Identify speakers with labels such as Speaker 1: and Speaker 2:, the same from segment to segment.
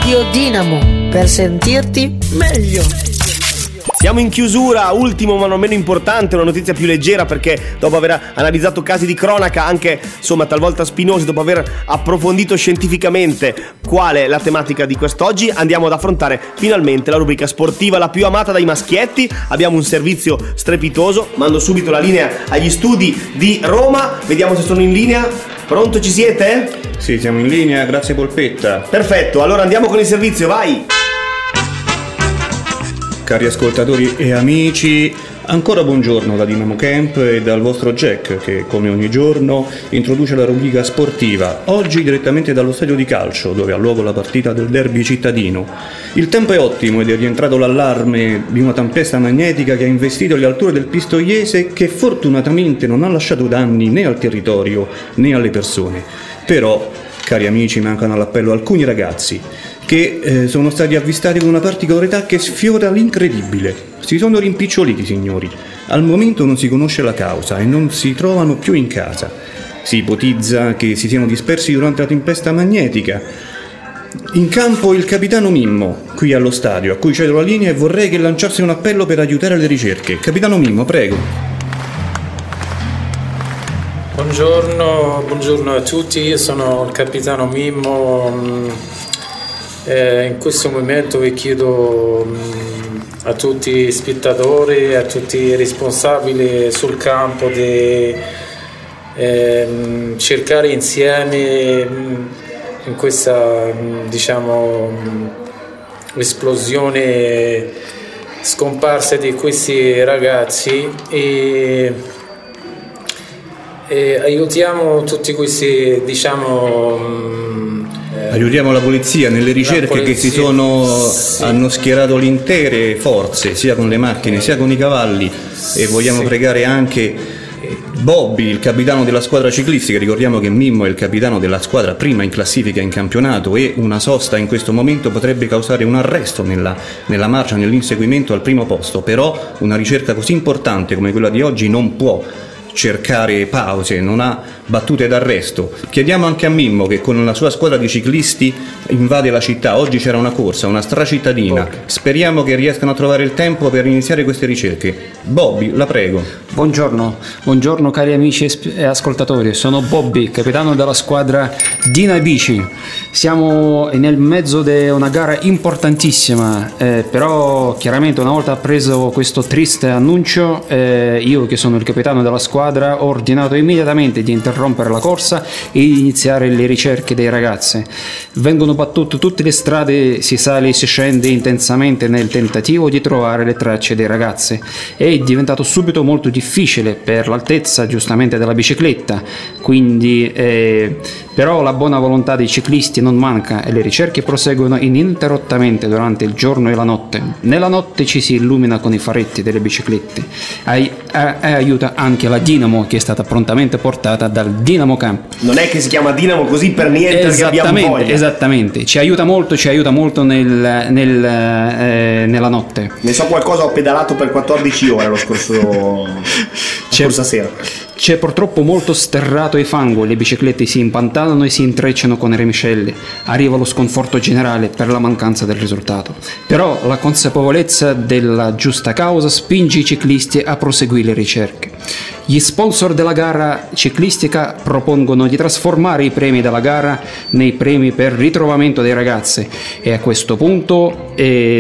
Speaker 1: Radio Dinamo, per sentirti meglio.
Speaker 2: Siamo in chiusura, ultimo ma non meno importante, una notizia più leggera, perché dopo aver analizzato casi di cronaca, anche insomma talvolta spinosi, dopo aver approfondito scientificamente qual è la tematica di quest'oggi, andiamo ad affrontare finalmente la rubrica sportiva, la più amata dai maschietti. Abbiamo un servizio strepitoso, mando subito la linea agli studi di Roma, vediamo se sono in linea. Pronto, ci siete?
Speaker 3: Sì, siamo in linea, grazie Polpetta.
Speaker 2: Perfetto, allora andiamo con il servizio, vai!
Speaker 3: Cari ascoltatori e amici, ancora buongiorno da Dinamo Camp e dal vostro Jack, che come ogni giorno introduce la rubrica sportiva, oggi direttamente dallo stadio di calcio dove ha luogo la partita del derby cittadino. Il tempo è ottimo ed è rientrato l'allarme di una tempesta magnetica che ha investito le alture del Pistoiese, che fortunatamente non ha lasciato danni né al territorio né alle persone. Però, cari amici, mancano all'appello alcuni ragazzi che sono stati avvistati con una particolarità che sfiora l'incredibile. Si sono rimpiccioliti, signori. Al momento non si conosce la causa e non si trovano più in casa. Si ipotizza che si siano dispersi durante la tempesta magnetica. In campo il capitano Mimmo, qui allo stadio, a cui cedo la linea e vorrei che lanciasse un appello per aiutare le ricerche. Capitano Mimmo, prego.
Speaker 4: Buongiorno a tutti, io sono il capitano Mimmo. In questo momento vi chiedo a tutti gli spettatori, a tutti i responsabili sul campo di cercare insieme in questa esplosione, scomparsa di questi ragazzi e aiutiamo tutti questi
Speaker 3: aiutiamo la polizia nelle ricerche che si sono hanno schierato le intere forze, sia con le macchine sia con i cavalli, e vogliamo pregare anche Bobby, il capitano della squadra ciclistica. Ricordiamo che Mimmo è il capitano della squadra prima in classifica in campionato e una sosta in questo momento potrebbe causare un arresto nella marcia, nell'inseguimento al primo posto. Però una ricerca così importante come quella di oggi non può cercare pause, non ha battute d'arresto. Chiediamo anche a Mimmo, che con la sua squadra di ciclisti invade la città. Oggi c'era una corsa, una stracittadina. Speriamo che riescano a trovare il tempo per iniziare queste ricerche. Bobby, la prego.
Speaker 5: Buongiorno cari amici e ascoltatori, sono Bobby, capitano della squadra Dina Bici. Siamo nel mezzo di una gara importantissima, però chiaramente una volta preso questo triste annuncio, io che sono il capitano della squadra ho ordinato immediatamente di interrompere la corsa e di iniziare le ricerche dei ragazzi. Vengono battute tutte le strade, si sale e si scende intensamente nel tentativo di trovare le tracce dei ragazzi. È diventato subito molto difficile per l'altezza giustamente della bicicletta, quindi però la buona volontà dei ciclisti non manca e le ricerche proseguono ininterrottamente durante il giorno e la notte. Nella notte ci si illumina con i faretti delle biciclette e aiuta anche la Dinamo, che è stata prontamente portata dal Dinamo Camp.
Speaker 2: Non è che si chiama Dinamo così per niente, perché abbiamo voglia. Esattamente,
Speaker 5: ci aiuta molto nella notte.
Speaker 2: Ne so qualcosa, ho pedalato per 14 ore la scorsa sera.
Speaker 5: C'è purtroppo molto sterrato e fango, le biciclette si impantanano e si intrecciano con i remicelli. Arriva lo sconforto generale per la mancanza del risultato. Però la consapevolezza della giusta causa spinge i ciclisti a proseguire le ricerche. Gli sponsor della gara ciclistica propongono di trasformare i premi della gara nei premi per ritrovamento dei ragazzi, e a questo punto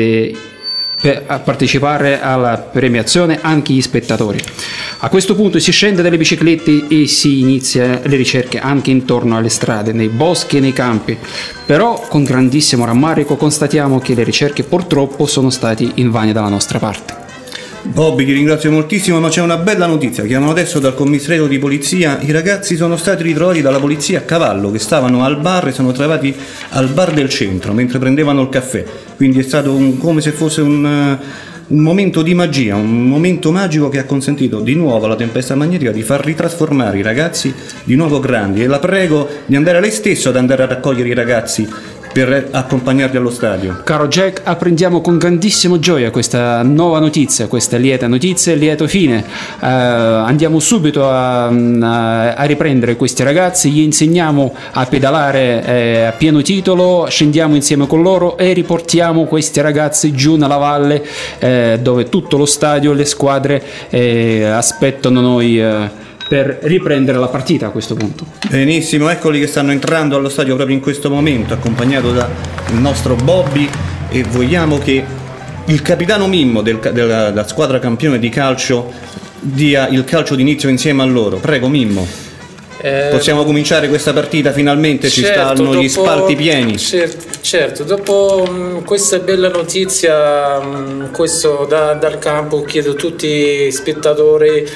Speaker 5: a partecipare alla premiazione anche gli spettatori. A questo punto si scende dalle biciclette e si inizia le ricerche anche intorno alle strade, nei boschi e nei campi. Però con grandissimo rammarico constatiamo che le ricerche purtroppo sono state invane dalla nostra parte.
Speaker 3: Bobby, ti ringrazio moltissimo, ma c'è una bella notizia. Chiamano adesso dal commissariato di polizia. I ragazzi sono stati ritrovati dalla polizia a cavallo, che stavano al bar e sono trovati al bar del centro mentre prendevano il caffè. Quindi è stato come se fosse un momento di magia, un momento magico che ha consentito di nuovo alla tempesta magnetica di far ritrasformare i ragazzi di nuovo grandi. E la prego di andare lei stesso ad andare a raccogliere i ragazzi per accompagnarvi allo stadio.
Speaker 5: Caro Jack, apprendiamo con grandissima gioia questa nuova notizia, questa lieta notizia e lieto fine. Andiamo subito a riprendere questi ragazzi, gli insegniamo a pedalare a pieno titolo, scendiamo insieme con loro e riportiamo questi ragazzi giù nella valle dove tutto lo stadio, le squadre aspettano noi per riprendere la partita a questo punto.
Speaker 3: Benissimo, eccoli che stanno entrando allo stadio proprio in questo momento, accompagnato dal nostro Bobby, e vogliamo che il capitano Mimmo della squadra campione di calcio dia il calcio d'inizio insieme a loro. Prego Mimmo. Possiamo cominciare questa partita finalmente, ci stanno gli spalti pieni.
Speaker 4: Certo, dopo questa bella notizia, questo dal campo, chiedo a tutti gli spettatori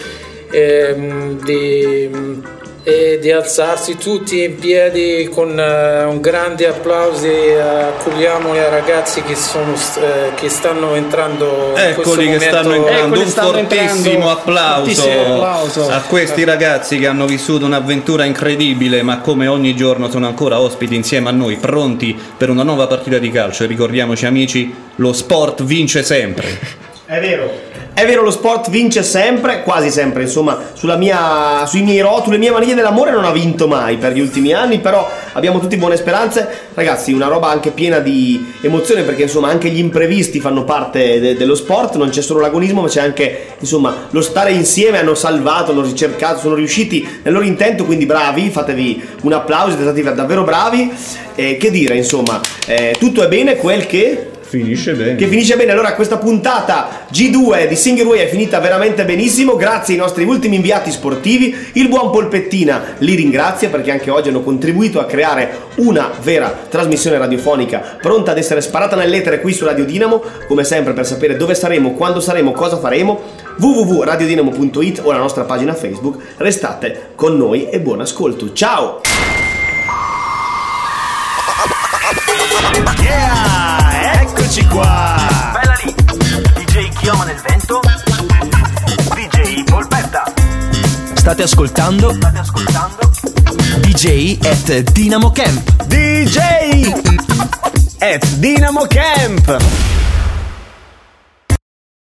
Speaker 4: di alzarsi tutti in piedi con un grande applauso, accogliamo i ragazzi che stanno entrando.
Speaker 3: Eccoli che stanno entrando, un fortissimo applauso a questi ragazzi che hanno vissuto un'avventura incredibile, ma come ogni giorno sono ancora ospiti insieme a noi, pronti per una nuova partita di calcio. E ricordiamoci amici, lo sport vince sempre.
Speaker 2: È vero, lo sport vince sempre, quasi sempre, insomma, sui miei rotoli, le mie maniglie dell'amore non ha vinto mai per gli ultimi anni, però abbiamo tutti buone speranze. Ragazzi, una roba anche piena di emozione, perché insomma anche gli imprevisti fanno parte dello sport, non c'è solo l'agonismo, ma c'è anche, insomma, lo stare insieme. Hanno salvato, hanno ricercato, sono riusciti nel loro intento, quindi bravi, fatevi un applauso, siete stati davvero bravi. Che dire, insomma, tutto è bene quel che
Speaker 3: finisce bene.
Speaker 2: Che finisce bene. Allora questa puntata G2 di Single Way è finita veramente benissimo, grazie ai nostri ultimi inviati sportivi. Il buon Polpettina li ringrazia perché anche oggi hanno contribuito a creare una vera trasmissione radiofonica pronta ad essere sparata nell'etere qui su Radio Dinamo. Come sempre, per sapere dove saremo, quando saremo, cosa faremo, www.radiodinamo.it o la nostra pagina Facebook. Restate con noi e buon ascolto. Ciao! Eccoci qua!
Speaker 6: Bella lì! DJ Chioma nel vento, DJ Polpetta.
Speaker 7: State ascoltando DJ at Dinamo Camp.
Speaker 2: DJ at Dinamo Camp.